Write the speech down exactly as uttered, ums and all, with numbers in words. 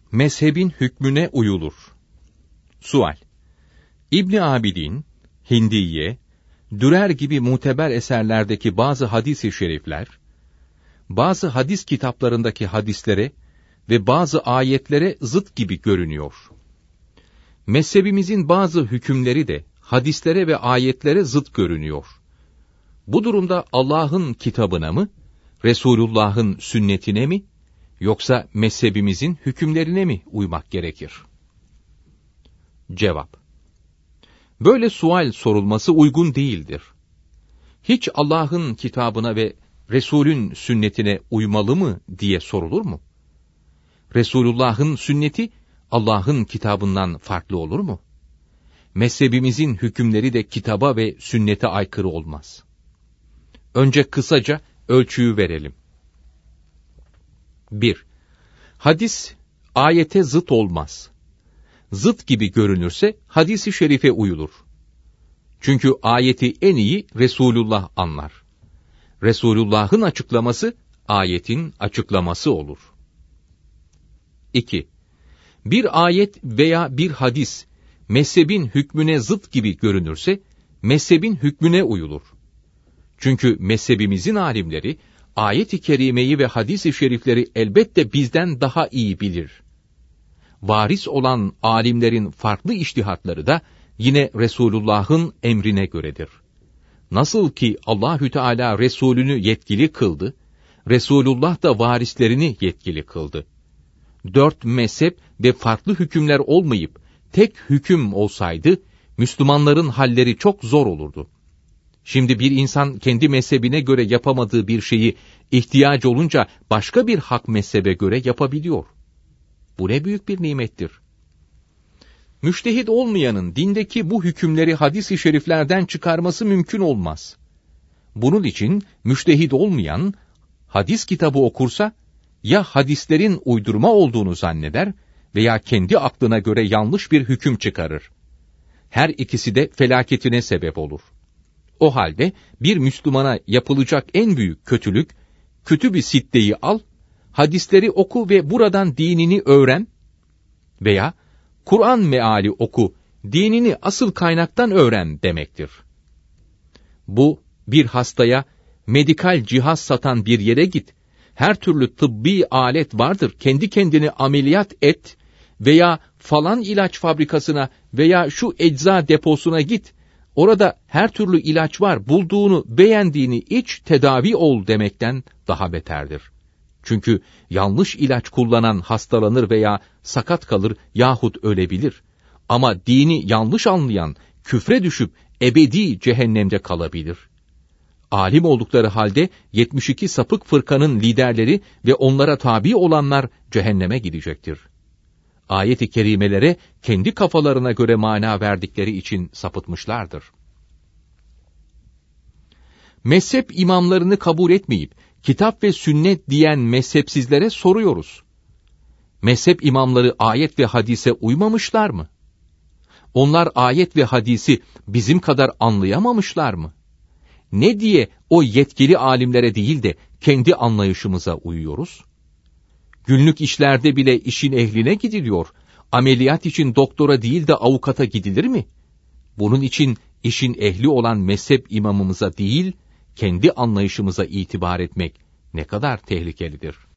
Mezhebin hükmüne uyulur. Sual: İbn Abidin, Hindiye, Dürer gibi muteber eserlerdeki bazı hadis-i şerifler, bazı hadis kitaplarındaki hadislere ve bazı ayetlere zıt gibi görünüyor. Mezhebimizin bazı hükümleri de hadislere ve ayetlere zıt görünüyor. Bu durumda Allah'ın kitabına mı, Resulullah'ın sünnetine mi, yoksa mezhebimizin hükümlerine mi uymak gerekir? Cevap: Böyle sual sorulması uygun değildir. Hiç Allah'ın kitabına ve Resul'ün sünnetine uymalı mı diye sorulur mu? Resulullah'ın sünneti Allah'ın kitabından farklı olur mu? Mezhebimizin hükümleri de kitaba ve sünnete aykırı olmaz. Önce kısaca ölçüyü verelim. bir. Hadis, ayete zıt olmaz. Zıt gibi görünürse hadis-i şerife uyulur. Çünkü ayeti en iyi Resulullah anlar. Resulullah'ın açıklaması, ayetin açıklaması olur. iki. Bir ayet veya bir hadis, mezhebin hükmüne zıt gibi görünürse, mezhebin hükmüne uyulur. Çünkü mezhebimizin alimleri, ayet-i kerimeyi ve hadis-i şerifleri elbette bizden daha iyi bilir. Varis olan alimlerin farklı içtihatları da yine Resulullah'ın emrine göredir. Nasıl ki Allahü Teala Resulünü yetkili kıldı, Resulullah da varislerini yetkili kıldı. Dört mezhep ve farklı hükümler olmayıp tek hüküm olsaydı, Müslümanların halleri çok zor olurdu. Şimdi bir insan kendi mezhebine göre yapamadığı bir şeyi ihtiyacı olunca başka bir hak mezhebe göre yapabiliyor. Bu ne büyük bir nimettir. Müştehit olmayanın dindeki bu hükümleri hadis-i şeriflerden çıkarması mümkün olmaz. Bunun için müştehit olmayan, hadis kitabı okursa, ya hadislerin uydurma olduğunu zanneder veya kendi aklına göre yanlış bir hüküm çıkarır. Her ikisi de felaketine sebep olur. O halde bir Müslümana yapılacak en büyük kötülük, Kütüb-i Sitte'yi al, hadisleri oku ve buradan dinini öğren veya Kur'an meali oku, dinini asıl kaynaktan öğren demektir. Bu, bir hastaya medikal cihaz satan bir yere git, her türlü tıbbi alet vardır, kendi kendini ameliyat et veya falan ilaç fabrikasına veya şu ecza deposuna git, orada her türlü ilaç var, bulduğunu, beğendiğini iç, tedavi ol demekten daha beterdir. Çünkü yanlış ilaç kullanan hastalanır veya sakat kalır yahut ölebilir. Ama dini yanlış anlayan, küfre düşüp ebedi cehennemde kalabilir. Alim oldukları halde yetmiş iki sapık fırkanın liderleri ve onlara tabi olanlar cehenneme gidecektir. Ayet-i kerimelere kendi kafalarına göre mana verdikleri için sapıtmışlardır. Mezhep imamlarını kabul etmeyip, kitap ve sünnet diyen mezhepsizlere soruyoruz. Mezhep imamları ayet ve hadise uymamışlar mı? Onlar ayet ve hadisi bizim kadar anlayamamışlar mı? Ne diye o yetkili alimlere değil de kendi anlayışımıza uyuyoruz? Günlük işlerde bile işin ehline gidiliyor. Ameliyat için doktora değil de avukata gidilir mi? Bunun için işin ehli olan mezhep imamımıza değil, kendi anlayışımıza itibar etmek ne kadar tehlikelidir.